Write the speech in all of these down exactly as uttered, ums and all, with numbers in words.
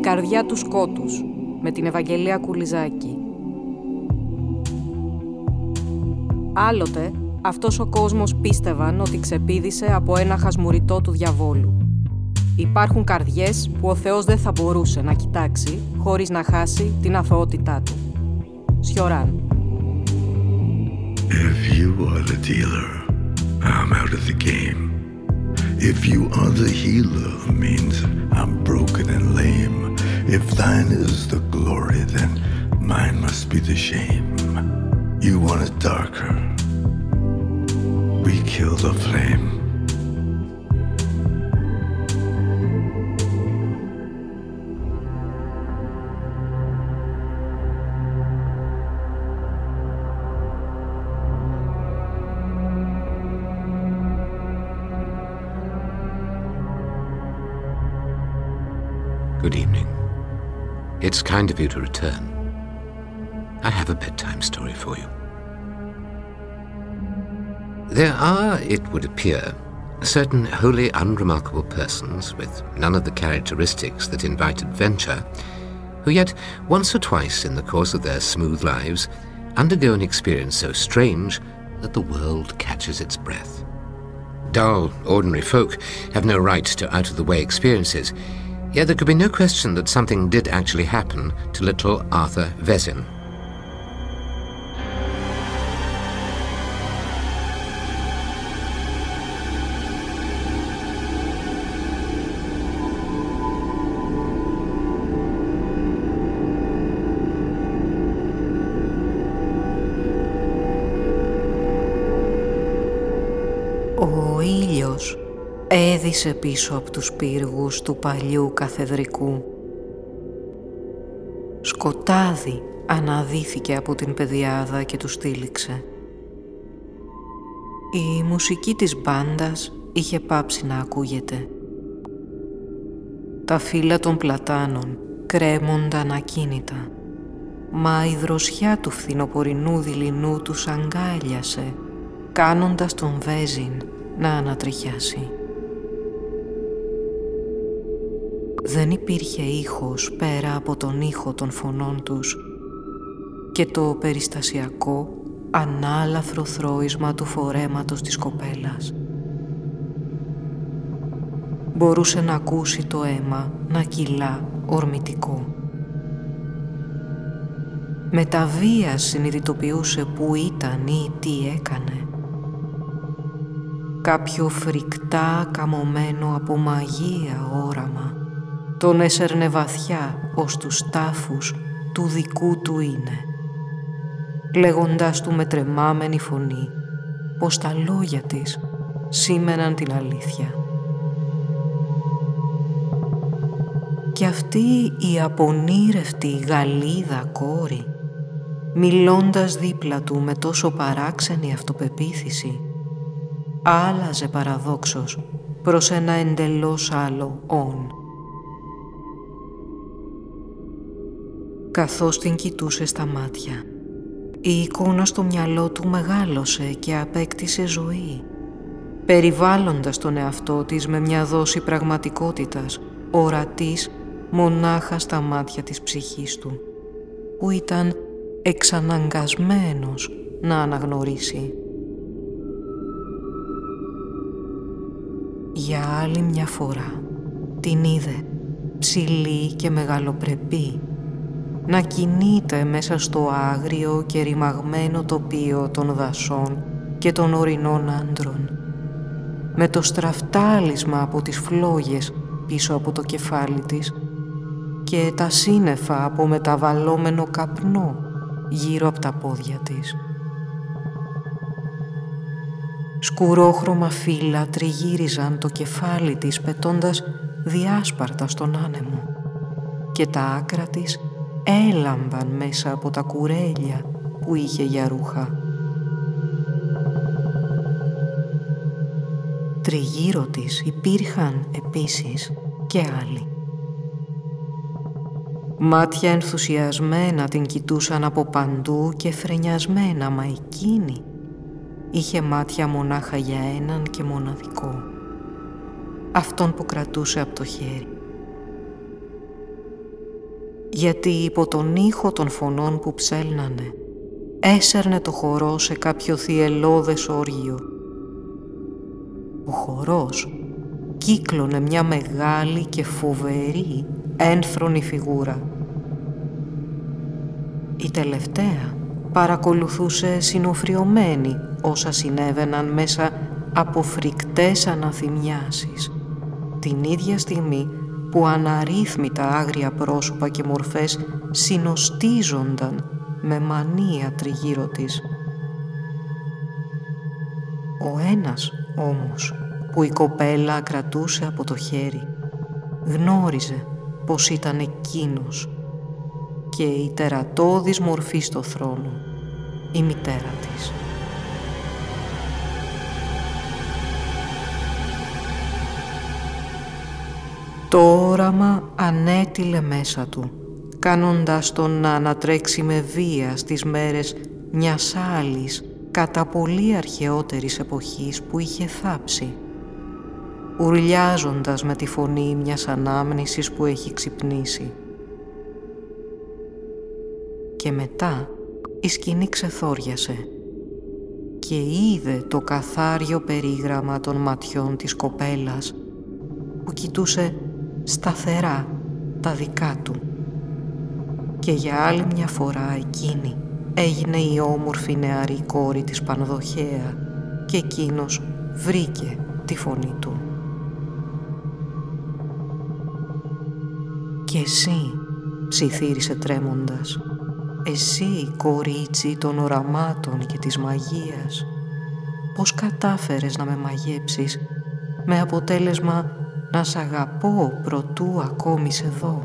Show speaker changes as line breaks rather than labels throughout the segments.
καρδιά του σκότους, με την Ευαγγελία Κουλιζάκη. Άλλοτε, αυτός ο κόσμος πίστευαν ότι ξεπήδησε από ένα χασμουριτό του διαβόλου. Υπάρχουν καρδιές που ο Θεός δεν θα μπορούσε να κοιτάξει χωρίς να χάσει την αθωότητά του. Σιωράν.
If you are the dealer, I'm out of the game. If you are the healer, means I'm broken and lame. If thine is the glory, then mine must be the shame. You want it darker, we kill the flame.
Good evening. It's kind of you to return. I have a bedtime story for you. There are, it would appear, certain wholly unremarkable persons with none of the characteristics that invite adventure, who yet once or twice in the course of their smooth lives undergo an experience so strange that the world catches its breath. Dull, ordinary folk have no right to out-of-the-way experiences. Yet there could be no question that something did actually happen to little Arthur Vezin.
Ο ήλιος έδισε πίσω από τους πύργους του παλιού καθεδρικού. Σκοτάδι αναδύθηκε από την πεδιάδα και του στήλιξε. Η μουσική της μπάντας είχε πάψει να ακούγεται. Τα φύλλα των πλατάνων κρέμονταν ακίνητα, μα η δροσιά του φθινοπορεινού δειλινού τους αγκάλιασε, κάνοντας τον Βέζιν να ανατριχιάσει. Δεν υπήρχε ήχος πέρα από τον ήχο των φωνών τους και το περιστασιακό ανάλαφρο θρώισμα του φορέματος της κοπέλας. Μπορούσε να ακούσει το αίμα να κυλά ορμητικό. Με τα βίας συνειδητοποιούσε που ήταν ή τι έκανε. Κάποιο φρικτά καμωμένο από μαγεία όραμα τον έσερνε βαθιά ως τους τάφους του δικού του είναι, λέγοντας του με τρεμάμενη φωνή πως τα λόγια της σήμαιναν την αλήθεια. Και αυτή η απονήρευτη γαλίδα κόρη, μιλώντας δίπλα του με τόσο παράξενη αυτοπεποίθηση, άλλαζε παραδόξως προς ένα εντελώς άλλο «ον». Καθώς την κοιτούσε στα μάτια, η εικόνα στο μυαλό του μεγάλωσε και απέκτησε ζωή, περιβάλλοντας τον εαυτό της με μια δόση πραγματικότητας, ορατής μονάχα στα μάτια της ψυχής του, που ήταν εξαναγκασμένος να αναγνωρίσει. Για άλλη μια φορά την είδε ψηλή και μεγαλοπρεπή να κινείται μέσα στο άγριο και ρημαγμένο τοπίο των δασών και των ορεινών άντρων, με το στραφτάλισμα από τις φλόγες πίσω από το κεφάλι της και τα σύννεφα από μεταβαλλόμενο καπνό γύρω από τα πόδια της. Σκουρόχρωμα φύλλα τριγύριζαν το κεφάλι της πετώντας διάσπαρτα στον άνεμο και τα άκρα της έλαμπαν μέσα από τα κουρέλια που είχε για ρούχα. Τριγύρω της υπήρχαν επίσης και άλλοι. Μάτια ενθουσιασμένα την κοιτούσαν από παντού και φρενιασμένα, μα εκείνη είχε μάτια μονάχα για έναν και μοναδικό, αυτόν που κρατούσε από το χέρι. γιατί υπό τον ήχο των φωνών που ψέλνανε έσερνε το χορό σε κάποιο θυελώδες όργιο. Ο χορός κύκλωνε μια μεγάλη και φοβερή ένθρονη φιγούρα. Η τελευταία παρακολουθούσε συνοφριωμένη όσα συνέβαιναν μέσα από φρικτές αναθυμιάσεις, την ίδια στιγμή που αναρρύθμιτα άγρια πρόσωπα και μορφές συνοστίζονταν με μανία τριγύρω της. Ο ένας όμως που η κοπέλα κρατούσε από το χέρι γνώριζε πως ήταν εκείνος και η τερατώδης μορφή στο θρόνο, η μητέρα της. Το όραμα ανέτειλε μέσα του, κάνοντας τον να ανατρέξει με βία στις μέρες μιας άλλης, κατά πολύ αρχαιότερης εποχής που είχε θάψει, ουρλιάζοντας με τη φωνή μιας ανάμνησης που έχει ξυπνήσει. Και μετά η σκηνή ξεθόριασε και είδε το καθάριο περίγραμμα των ματιών της κοπέλας που κοιτούσε σταθερά τα δικά του. Και για άλλη μια φορά εκείνη έγινε η όμορφη νεαρή κόρη της Πανδοχέα και εκείνος βρήκε τη φωνή του. «Και εσύ», ψιθύρισε τρέμοντας, «εσύ, κορίτσι των οραμάτων και της μαγείας, πώς κατάφερες να με μαγέψεις με αποτέλεσμα να σ' αγαπώ προτού ακόμη σε δω?»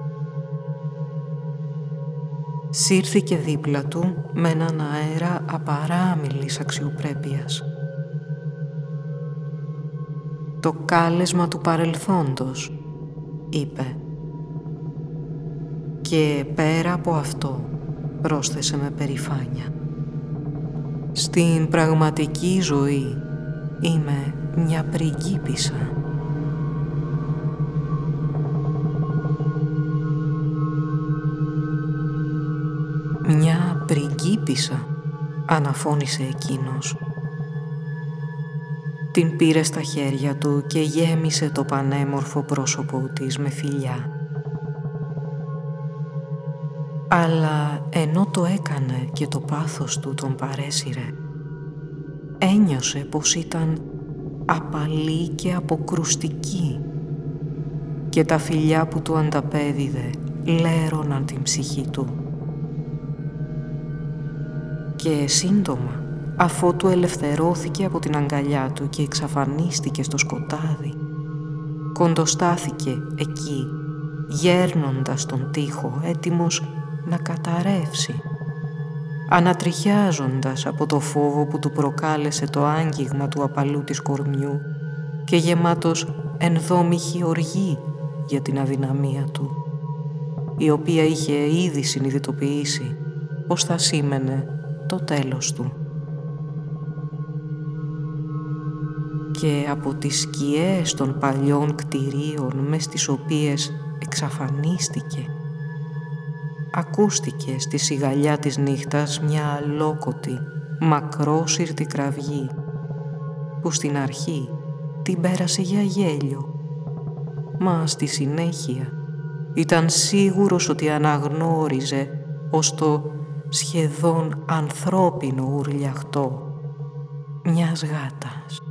Σύρθηκε δίπλα του με έναν αέρα απαράμιλης αξιοπρέπειας. «Το κάλεσμα του παρελθόντος», είπε. «Και πέρα από αυτό», πρόσθεσε με περηφάνεια, «στην πραγματική ζωή είμαι μια πριγκίπισσα». «Μια πριγκίπισσα», αναφώνησε εκείνος. Την πήρε στα χέρια του και γέμισε το πανέμορφο πρόσωπο της με φιλιά. Αλλά ενώ το έκανε και το πάθος του τον παρέσυρε, ένιωσε πως ήταν απαλή και αποκρουστική και τα φιλιά που του ανταπέδιδε λέρωναν την ψυχή του. Και σύντομα, αφότου ελευθερώθηκε από την αγκαλιά του και εξαφανίστηκε στο σκοτάδι, κοντοστάθηκε εκεί, γέρνοντας τον τοίχο, έτοιμος να καταρρεύσει, ανατριχιάζοντας από το φόβο που του προκάλεσε το άγγιγμα του απαλού της κορμιού και γεμάτος ενδόμηχη οργή για την αδυναμία του, η οποία είχε ήδη συνειδητοποιήσει πως θα σήμαινε το τέλος του. Και από τις σκιές των παλιών κτηρίων μες τις οποίες εξαφανίστηκε, ακούστηκε στη σιγαλιά της νύχτας μια αλόκοτη, μακρόσυρτη κραυγή, που στην αρχή την πέρασε για γέλιο, μα στη συνέχεια ήταν σίγουρος ότι αναγνώριζε ως το σχεδόν ανθρώπινο ουρλιαχτό μιας γάτας.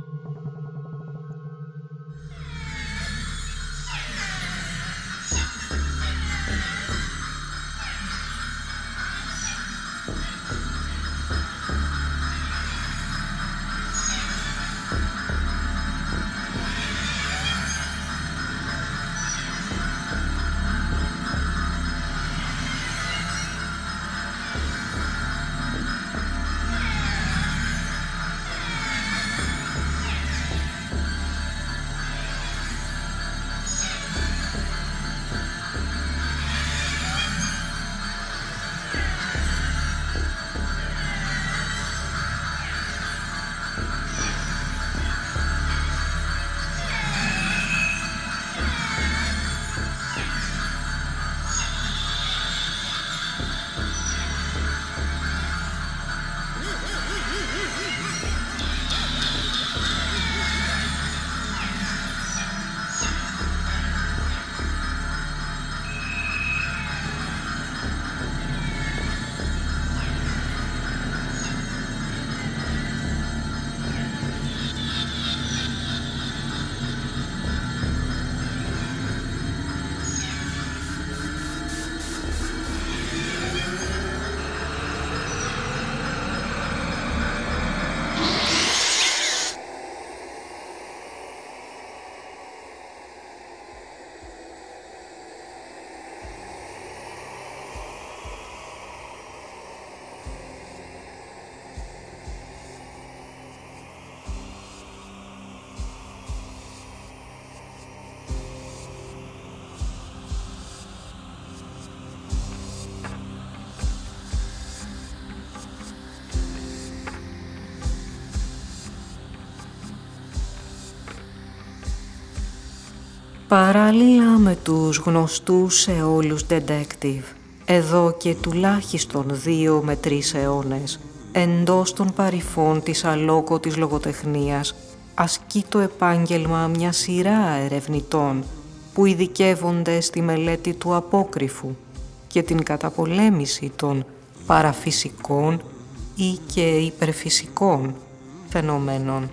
Παράλληλα με τους γνωστούς σε όλους detective, εδώ και τουλάχιστον δύο με τρεις αιώνες, εντός των παρυφών της αλόκοτης λογοτεχνίας, ασκεί το επάγγελμα μια σειρά ερευνητών που ειδικεύονται στη μελέτη του απόκρυφου και την καταπολέμηση των παραφυσικών ή και υπερφυσικών φαινομένων.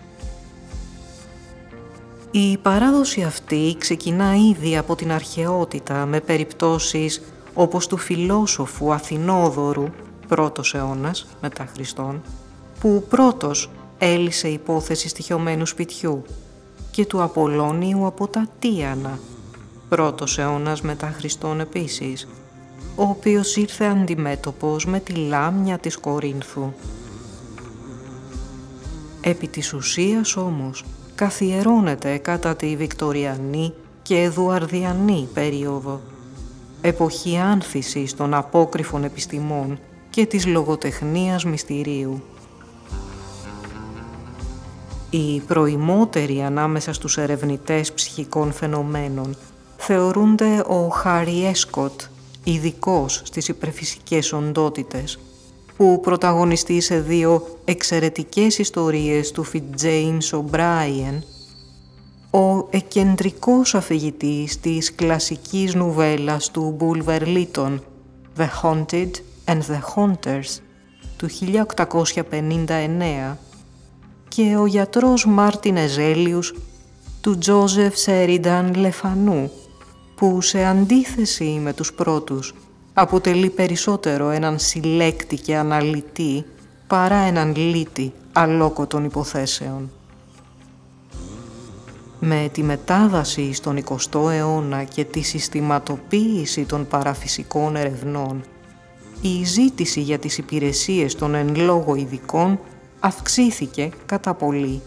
Η παράδοση αυτή ξεκινά ήδη από την αρχαιότητα με περιπτώσεις όπως του φιλόσοφου Αθηνόδωρου, πρώτος αιώνας μετά Χριστόν, που πρώτος έλυσε υπόθεση στοιχειωμένου σπιτιού, και του Απολλώνιου από τα Τίανα, πρώτος αιώνας μετά Χριστόν επίσης, ο οποίος ήρθε αντιμέτωπος με τη λάμια της Κορίνθου. Επί της ουσίας όμως καθιερώνεται κατά τη Βικτωριανή και Εδουαρδιανή περίοδο, εποχή άνθησης των απόκρυφων επιστημών και της λογοτεχνίας μυστηρίου. Οι προημότεροι ανάμεσα στους ερευνητές ψυχικών φαινομένων θεωρούνται ο Χάρι Έσκοτ, ειδικός στις υπερφυσικές οντότητες, που πρωταγωνιστεί σε δύο εξαιρετικές ιστορίες του Φιτζέιμς Ομπράιεν, ο εκκεντρικός αφηγητής της κλασικής νουβέλας του Μπούλβερ Λίτον, The Haunted and the Haunters, του χίλια οκτακόσια πενήντα εννέα, και ο γιατρός Μάρτιν Εζέλιους του Τζόζεφ Σέρινταν Λεφανού, που σε αντίθεση με τους πρώτους αποτελεί περισσότερο έναν συλλέκτη και αναλυτή παρά έναν λύτη αλόκοτων υποθέσεων. Με τη μετάβαση στον εικοστό αιώνα και τη συστηματοποίηση των παραφυσικών ερευνών, η ζήτηση για τις υπηρεσίες των εν λόγω ειδικών αυξήθηκε κατά πολύ.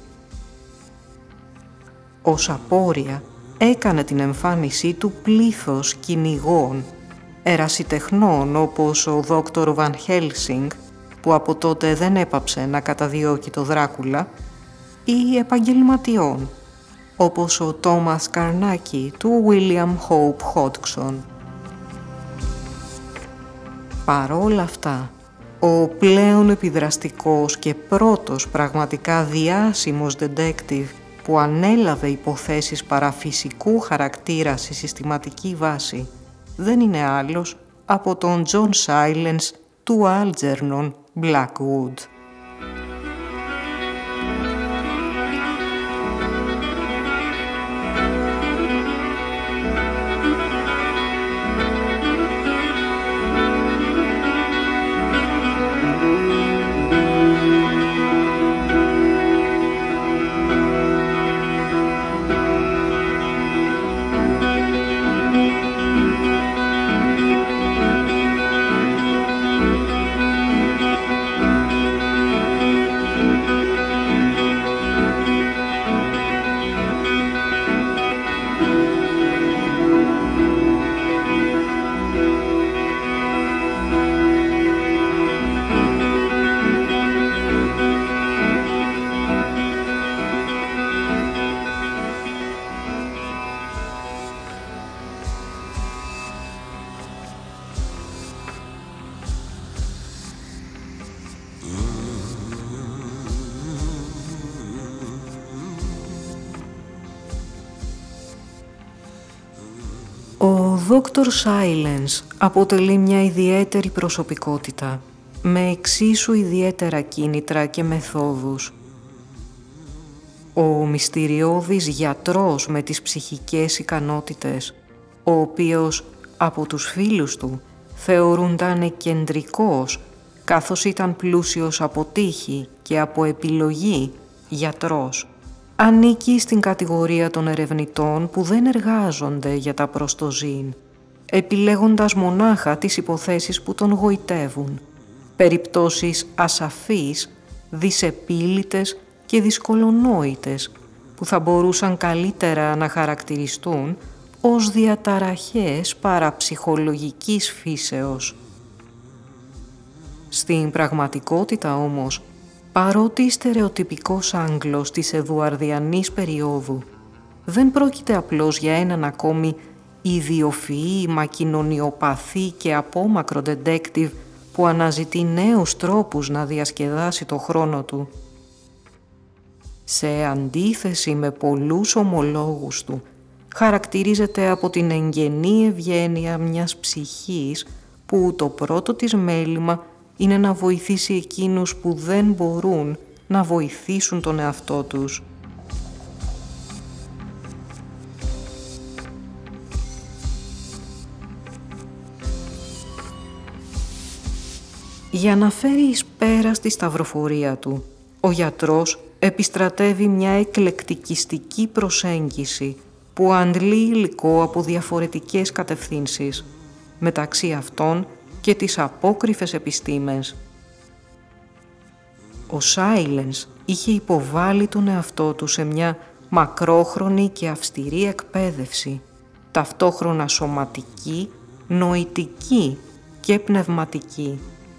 Ως απόρρια έκανε την εμφάνισή του πλήθος κυνηγών, ερασιτεχνών όπως ο δόκτωρ Βαν Χέλσινγκ, που από τότε δεν έπαψε να καταδιώκει το Δράκουλα, ή επαγγελματιών όπως ο Τόμας Καρνάκι του Βίλιαμ Χόουπ Χόντξον. Παρόλα αυτά, ο πλέον επιδραστικός και πρώτος πραγματικά διάσημος detective που ανέλαβε υποθέσεις παραφυσικού χαρακτήρα σε συστηματική βάση δεν είναι άλλος από τον John Silence του Algernon Blackwood. Ο δόκτωρ Silence αποτελεί μια ιδιαίτερη προσωπικότητα, με εξίσου ιδιαίτερα κίνητρα και μεθόδους. Ο μυστηριώδης γιατρός με τις ψυχικές ικανότητες, ο οποίος από τους φίλους του θεωρούνταν κεντρικός, καθώς ήταν πλούσιος από τύχη και από επιλογή γιατρός, ανήκει στην κατηγορία των ερευνητών που δεν εργάζονται για τα προστοζήν, επιλέγοντας μονάχα τις υποθέσεις που τον γοητεύουν, περιπτώσεις ασαφείς, δυσεπίλητες και δυσκολονόητες, που θα μπορούσαν καλύτερα να χαρακτηριστούν ως διαταραχές παραψυχολογικής φύσεως. Στην πραγματικότητα όμως, παρότι στερεοτυπικός Άγγλος της Εδουαρδιανής περίοδου δεν πρόκειται απλώς για έναν ακόμη ιδιοφυή, μα κοινωνιοπαθή και απόμακρο detective που αναζητεί νέους τρόπους να διασκεδάσει το χρόνο του. Σε αντίθεση με πολλούς ομολόγους του, χαρακτηρίζεται από την εγγενή ευγένεια μιας ψυχής που το πρώτο της μέλημα είναι να βοηθήσει εκείνους που δεν μπορούν να βοηθήσουν τον εαυτό τους. Για να φέρει εις πέρα στη σταυροφορία του, ο γιατρός επιστρατεύει μια εκλεκτικιστική προσέγγιση που αντλεί υλικό από διαφορετικές κατευθύνσεις, μεταξύ αυτών και τις απόκριφες επιστήμες. Ο Σάιλενς είχε υποβάλει τον εαυτό του σε μια μακρόχρονη και αυστηρή εκπαίδευση, ταυτόχρονα σωματική, νοητική και πνευματική.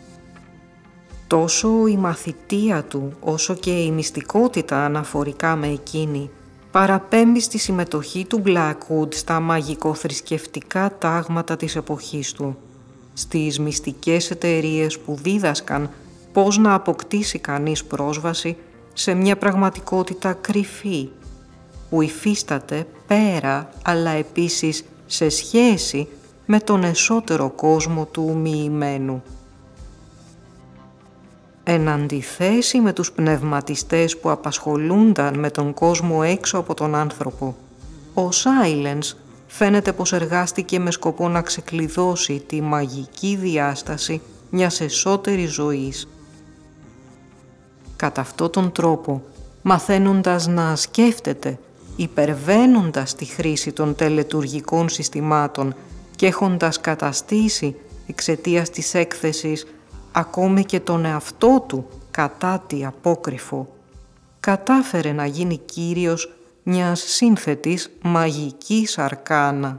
Τόσο η μαθητεία του, όσο και η μυστικότητα αναφορικά με εκείνη, παραπέμπει στη συμμετοχή του Blackwood στα μαγικοθρησκευτικά τάγματα της εποχής του, στις μυστικές εταιρείες που δίδασκαν πώς να αποκτήσει κανείς πρόσβαση σε μια πραγματικότητα κρυφή, που υφίσταται πέρα, αλλά επίσης σε σχέση με τον εσωτερικό κόσμο του μοιημένου. Εν αντιθέσει με τους πνευματιστές που απασχολούνταν με τον κόσμο έξω από τον άνθρωπο, ο Σάιλενς φαίνεται πως εργάστηκε με σκοπό να ξεκλειδώσει τη μαγική διάσταση μιας εσωτερικής ζωής. Κατά αυτόν τον τρόπο, μαθαίνοντας να σκέφτεται, υπερβαίνοντας τη χρήση των τελετουργικών συστημάτων και έχοντας καταστήσει εξαιτίας της έκθεσης ακόμη και τον εαυτό του κατά τη απόκριφο, κατάφερε να γίνει κύριος μιας σύνθετης μαγικής αρκάνα.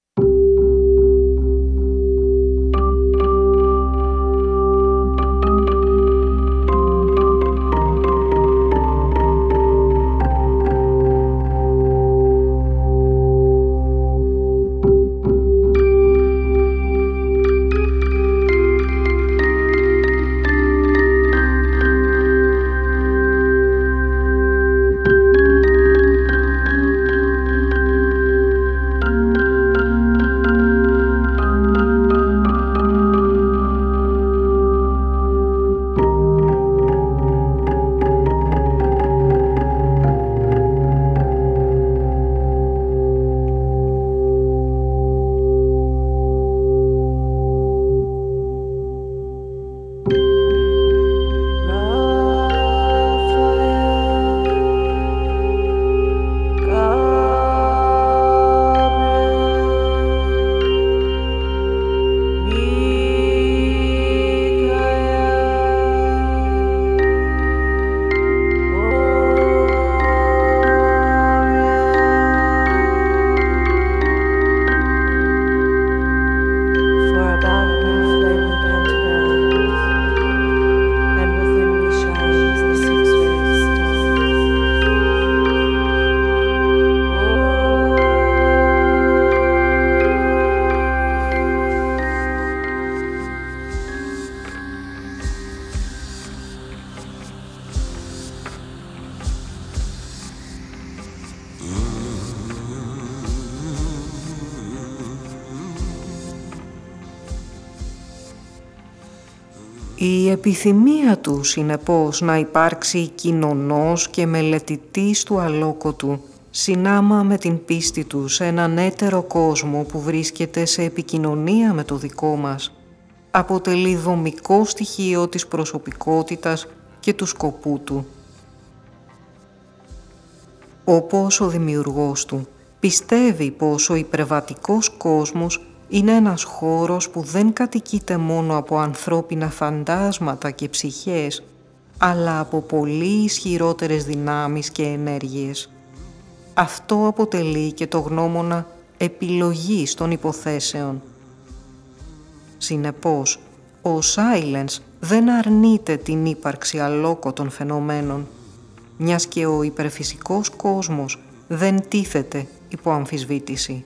Η επιθυμία του, συνεπώς, να υπάρξει κοινωνός και μελετητής του αλόκοτου, συνάμα με την πίστη του σε έναν έτερο κόσμο που βρίσκεται σε επικοινωνία με το δικό μας, αποτελεί δομικό στοιχείο της προσωπικότητας και του σκοπού του. Όπως ο δημιουργός του πιστεύει πως ο υπερβατικός κόσμος είναι ένας χώρος που δεν κατοικείται μόνο από ανθρώπινα φαντάσματα και ψυχές, αλλά από πολύ ισχυρότερες δυνάμεις και ενέργειες. Αυτό αποτελεί και το γνώμονα επιλογής των υποθέσεων. Συνεπώς, ο Σάιλενς δεν αρνείται την ύπαρξη αλόκοτων φαινομένων, μιας και ο υπερφυσικός κόσμος δεν τίθεται υπό αμφισβήτηση.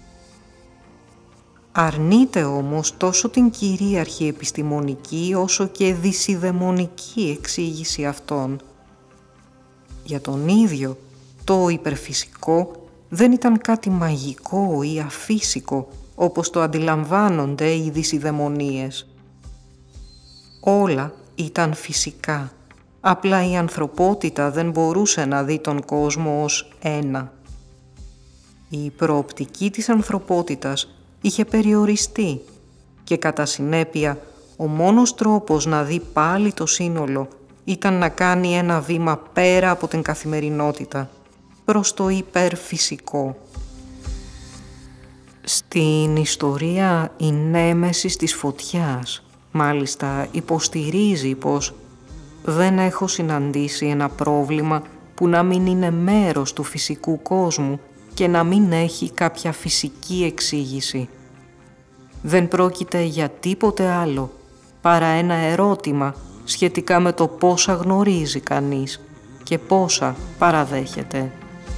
Αρνείται όμως τόσο την κυρίαρχη επιστημονική όσο και δυσιδαιμονική εξήγηση αυτών. Για τον ίδιο, το υπερφυσικό δεν ήταν κάτι μαγικό ή αφύσικο, όπως το αντιλαμβάνονται οι δυσιδαιμονίες. Όλα ήταν φυσικά, απλά η ανθρωπότητα δεν μπορούσε να δει τον κόσμο ως ένα. Η προοπτική της ανθρωπότητας είχε περιοριστεί και κατά συνέπεια ο μόνος τρόπος να δει πάλι το σύνολο ήταν να κάνει ένα βήμα πέρα από την καθημερινότητα, προς το υπερφυσικό. Στην ιστορία η νέμεσης της φωτιάς μάλιστα υποστηρίζει πως δεν έχω συναντήσει ένα πρόβλημα που να μην είναι μέρος του φυσικού κόσμου και να μην έχει κάποια φυσική εξήγηση. Δεν πρόκειται για τίποτε άλλο παρά ένα ερώτημα σχετικά με το πόσα γνωρίζει κανείς και πόσα παραδέχεται.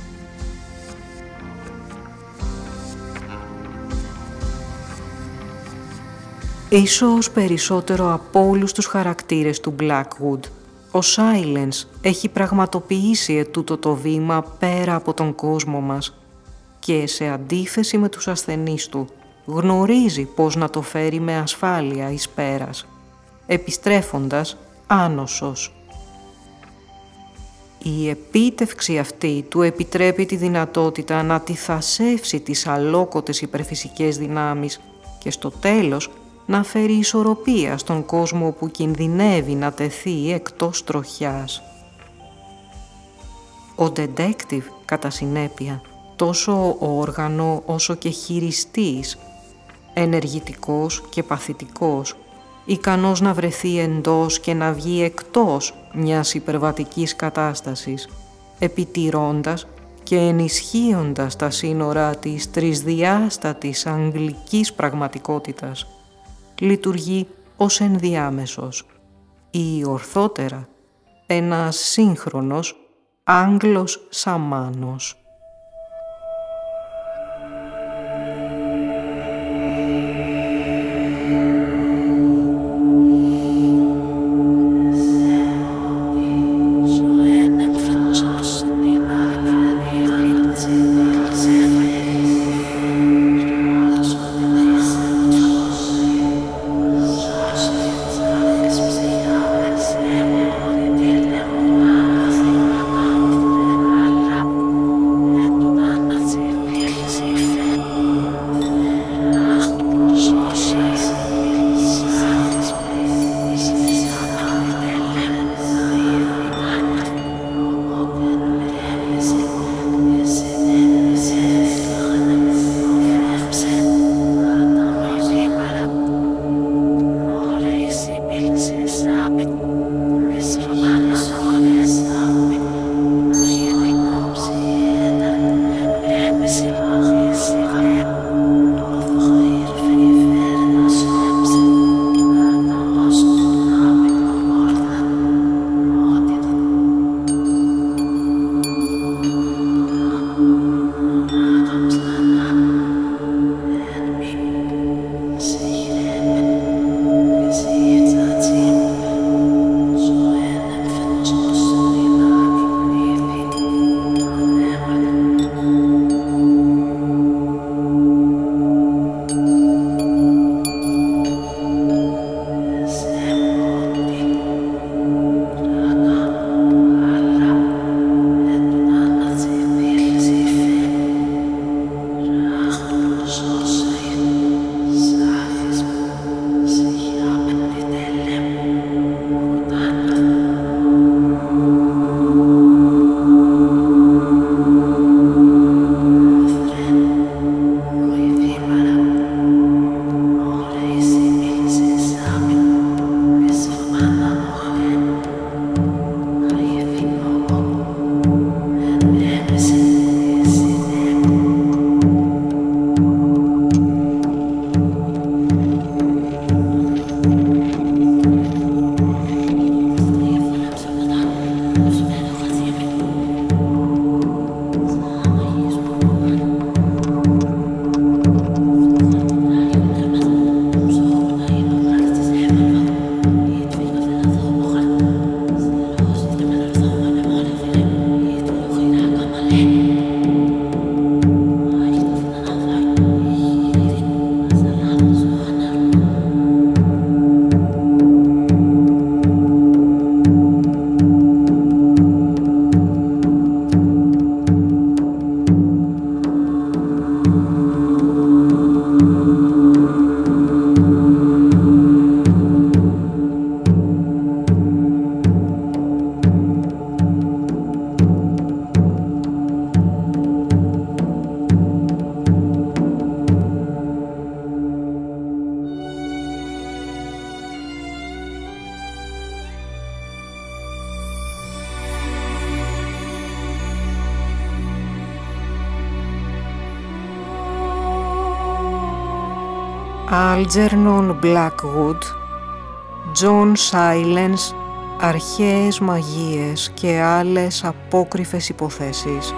Ίσως περισσότερο από όλους τους χαρακτήρες του Blackwood, ο Silence έχει πραγματοποιήσει ετούτο το βήμα πέρα από τον κόσμο μας και σε αντίθεση με τους ασθενείς του γνωρίζει πώς να το φέρει με ασφάλεια εις πέρας, επιστρέφοντας άνοσος. Η επίτευξη αυτή του επιτρέπει τη δυνατότητα να τυθασεύσει τις αλόκοτες υπερφυσικές δυνάμεις και στο τέλος να φέρει ισορροπία στον κόσμο που κινδυνεύει να τεθεί εκτός τροχιάς. Ο detective, κατά συνέπεια, τόσο όργανο όσο και χειριστής, ενεργητικός και παθητικός, ικανός να βρεθεί εντός και να βγει εκτός μιας υπερβατικής κατάστασης, επιτηρώντας και ενισχύοντας τα σύνορα της τρισδιάστατης αγγλικής πραγματικότητας, λειτουργεί ως ενδιάμεσος ή ορθότερα ένας σύγχρονος Άγγλος σαμάνος. Algernon Blackwood, John Silence, αρχαίες μαγείες και άλλες απόκρυφες υποθέσεις.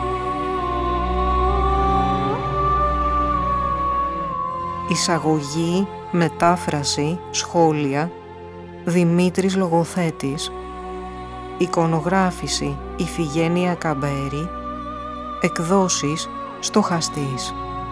Εισαγωγή, μετάφραση, σχόλια, Δημήτρης Λογοθέτης. Εικονογράφηση, Ιφηγένεια Καμπέρη. Εκδόσεις, Στοχαστής.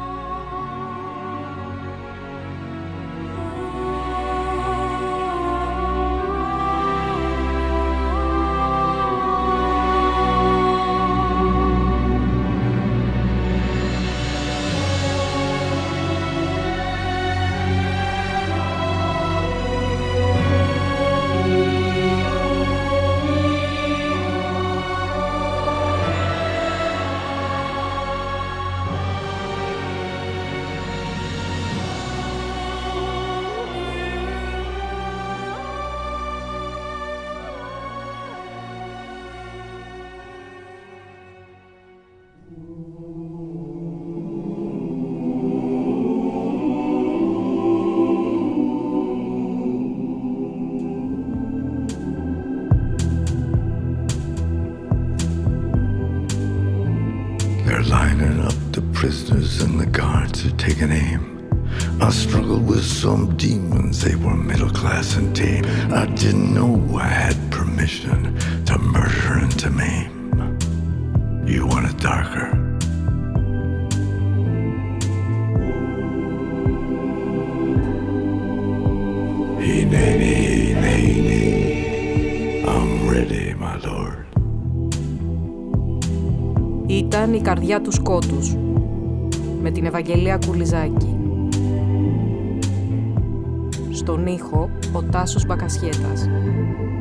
Lining up the prisoners and the guards are taking aim. I struggled with some demons, they were middle class and tame. I didn't know I had permission to murder and to maim. You want it darker? Hineni, hineni, I'm ready, my lord.
Ήταν η καρδιά του σκότους, με την Ευαγγελία Κουλιζάκη. Στον ήχο, ο Τάσος Μπακασιέτας.